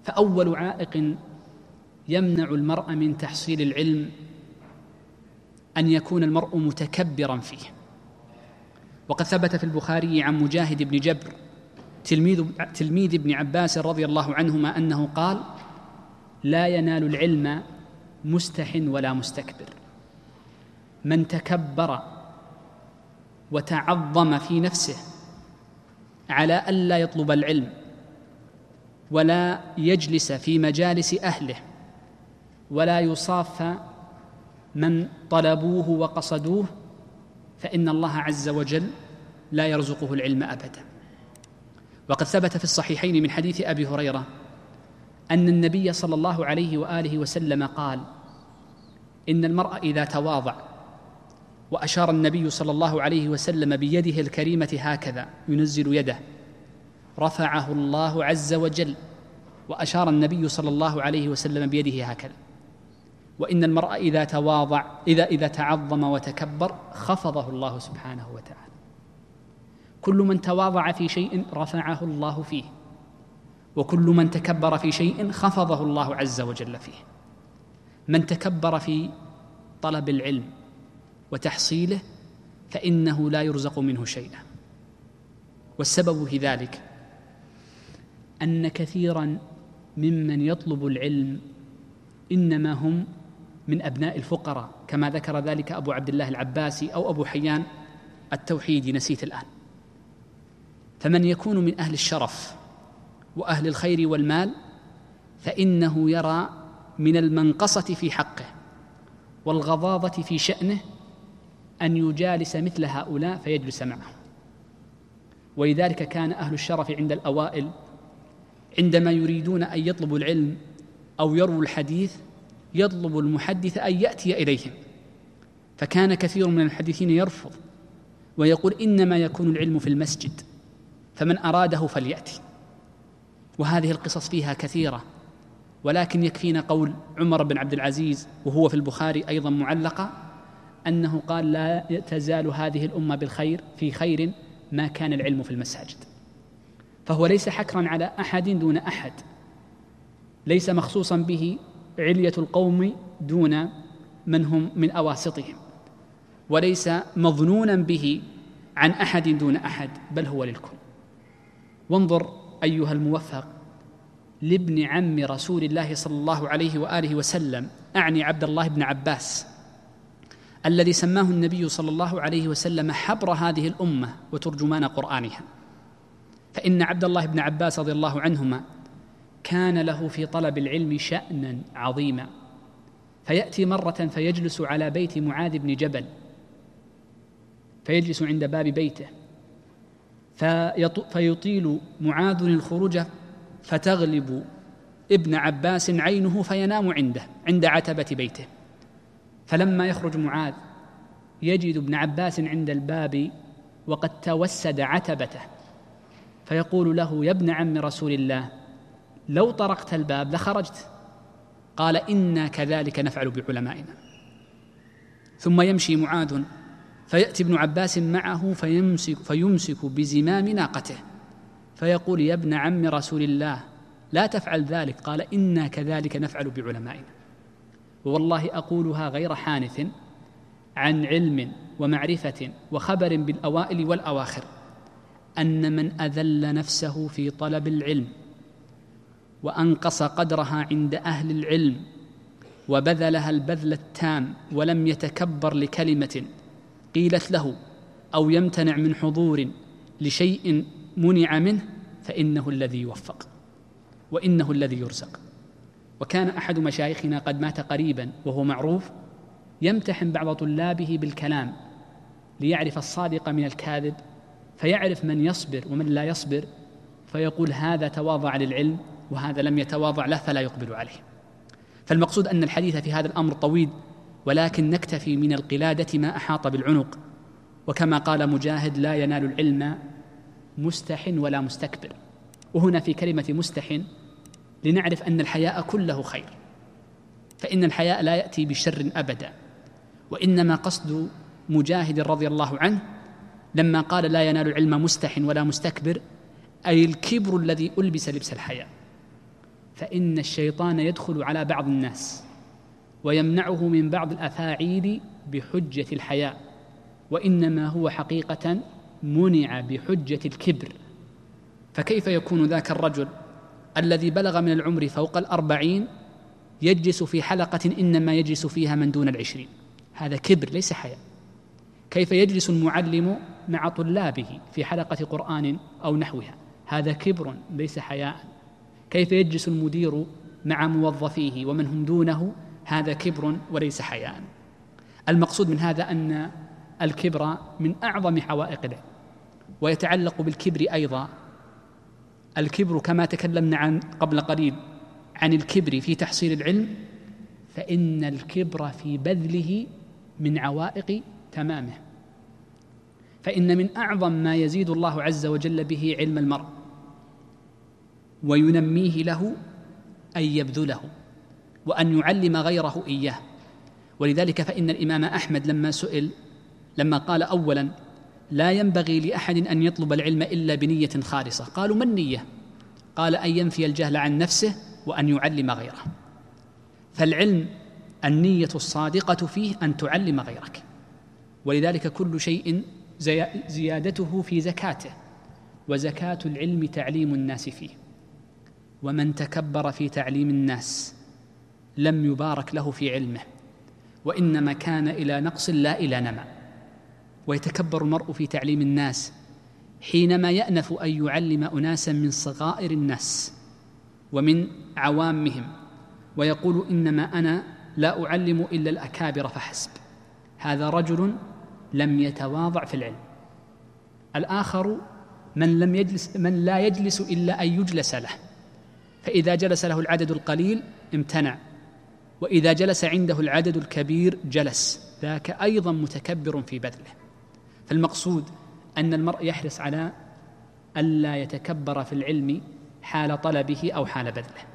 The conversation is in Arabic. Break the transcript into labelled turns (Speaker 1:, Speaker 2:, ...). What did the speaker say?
Speaker 1: فأول عائق يمنع المرء من تحصيل العلم أن يكون المرء متكبرا فيه. وقد ثبت في البخاري عن مجاهد بن جبر تلميذ ابن عباس رضي الله عنهما أنه قال: لا ينال العلم مستح ولا مستكبر، من تكبر وتعظم في نفسه على ألا يطلب العلم ولا يجلس في مجالس أهله ولا يصاف من طلبوه وقصدوه، فإن الله عز وجل لا يرزقه العلم أبدا. وقد ثبت في الصحيحين من حديث أبي هريرة أن النبي صلى الله عليه وآله وسلم قال: إن المرء إذا تواضع، وأشار النبي صلى الله عليه وسلم بيده الكريمة هكذا ينزل يده، رفعه الله عز وجل، وأشار النبي صلى الله عليه وسلم بيده هكذا. وإن المرء إذا تواضع إذا تعظم وتكبر خفضه الله سبحانه وتعالى. كل من تواضع في شيء رفعه الله فيه، وكل من تكبر في شيء خفضه الله عز وجل فيه. من تكبر في طلب العلم وتحصيله فإنه لا يرزق منه شيئا. والسبب في ذلك أن كثيرا ممن يطلب العلم إنما هم من أبناء الفقراء، كما ذكر ذلك أبو عبد الله العباسي أو أبو حيان التوحيدي، نسيت الآن. فمن يكون من أهل الشرف وأهل الخير والمال فإنه يرى من المنقصة في حقه والغضاضة في شأنه أن يجالس مثل هؤلاء فيجلس معهم. ولذلك كان أهل الشرف عند الأوائل عندما يريدون أن يطلبوا العلم أو يرووا الحديث يطلب المحدث أن يأتي إليهم، فكان كثير من المحدثين يرفض ويقول: إنما يكون العلم في المسجد، فمن أراده فليأتي. وهذه القصص فيها كثيرة، ولكن يكفينا قول عمر بن عبد العزيز وهو في البخاري أيضا معلقة أنه قال: لا تزال هذه الأمة بالخير في خير ما كان العلم في المساجد. فهو ليس حكرا على أحد دون أحد، ليس مخصوصا به علية القوم دون من هم من أواسطهم، وليس مظنونا به عن أحد دون أحد، بل هو للكل. وانظر أيها الموفق لابن عم رسول الله صلى الله عليه وآله وسلم، أعني عبد الله بن عباس، الذي سماه النبي صلى الله عليه وسلم حبر هذه الأمة وترجمان قرآنها. فإن عبد الله بن عباس رضي الله عنهما كان له في طلب العلم شأنا عظيما، فيأتي مرة فيجلس على بيت معاذ بن جبل، فيجلس عند باب بيته، فيطيل معاذ الخروج فتغلب ابن عباس عينه فينام عند عتبة بيته. فلما يخرج معاذ يجد ابن عباس عند الباب وقد توسد عتبته، فيقول له: يا ابن عم رسول الله، لو طرقت الباب لخرجت. قال: إنا كذلك نفعل بعلمائنا. ثم يمشي معاذ فيأتي ابن عباس معه فيمسك بزمام ناقته فيقول: يا ابن عم رسول الله، لا تفعل ذلك. قال: إنا كذلك نفعل بعلمائنا. والله أقولها غير حانث عن علم ومعرفة وخبر بالأوائل والأواخر، أن من أذل نفسه في طلب العلم وأنقص قدرها عند أهل العلم وبذلها البذل التام ولم يتكبر لكلمة قيلت له أو يمتنع من حضور لشيء منع منه، فإنه الذي يوفق وإنه الذي يرزق. وكان أحد مشايخنا قد مات قريبا وهو معروف يمتحن بعض طلابه بالكلام ليعرف الصادق من الكاذب، فيعرف من يصبر ومن لا يصبر، فيقول: هذا تواضع للعلم وهذا لم يتواضع له فلا يقبل عليه. فالمقصود أن الحديث في هذا الأمر طويل، ولكن نكتفي من القلادة ما أحاط بالعنق. وكما قال مجاهد: لا ينال العلم مستح ولا مستكبر. وهنا في كلمة مستح لنعرف أن الحياء كله خير، فإن الحياء لا يأتي بشر أبدا. وإنما قصد مجاهد رضي الله عنه لما قال: لا ينال العلم مستح ولا مستكبر، أي الكبر الذي ألبس لبس الحياء. فإن الشيطان يدخل على بعض الناس ويمنعه من بعض الأفاعيل بحجة الحياء، وإنما هو حقيقة منع بحجة الكبر. فكيف يكون ذاك الرجل الذي بلغ من العمر فوق 40 يجلس في حلقة إنما يجلس فيها من دون 20؟ هذا كبر ليس حياء. كيف يجلس المعلم مع طلابه في حلقة قرآن أو نحوها؟ هذا كبر ليس حياء. كيف يجلس المدير مع موظفيه ومن هم دونه؟ هذا كبر وليس حياء. المقصود من هذا أن الكبر من أعظم حوائق العلم. ويتعلق بالكبر أيضا الكبر كما تكلمنا قبل قليل عن الكبر في تحصيل العلم، فإن الكبر في بذله من عوائق تمامه. فإن من أعظم ما يزيد الله عز وجل به علم المرء وينميه له أن يبذله وأن يعلم غيره إياه. ولذلك فإن الإمام أحمد لما قال أولا لا ينبغي لأحد أن يطلب العلم إلا بنية خالصة، قالوا ما النية؟ قال أن ينفي الجهل عن نفسه وأن يعلم غيره. فالعلم النية الصادقة فيه أن تعلم غيرك، ولذلك كل شيء زيادته في زكاته، وزكاة العلم تعليم الناس فيه. ومن تكبر في تعليم الناس لم يبارك له في علمه، وإنما كان إلى نقص لا إلى نمى. ويتكبر المرء في تعليم الناس حينما يأنف أن يعلم أناسا من صغائر الناس ومن عوامهم، ويقول إنما أنا لا أعلم إلا الأكابر فحسب. هذا رجل لم يتواضع في العلم. الآخر من لا يجلس إلا أن يجلس له، فإذا جلس له العدد القليل امتنع، وإذا جلس عنده العدد الكبير جلس، ذاك أيضا متكبر في بذله. فالمقصود أن المرء يحرص على ألا يتكبر في العلم حال طلبه أو حال بذله.